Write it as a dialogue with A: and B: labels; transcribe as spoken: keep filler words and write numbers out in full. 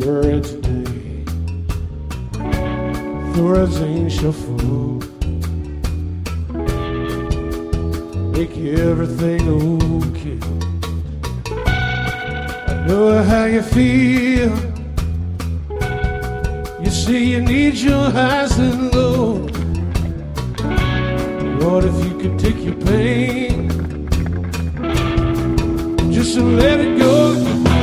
A: world today. The world's ain't shuffle. Make everything okay. I know how you feel. You say you need your highs and lows. What if you could take your pain just to let it go?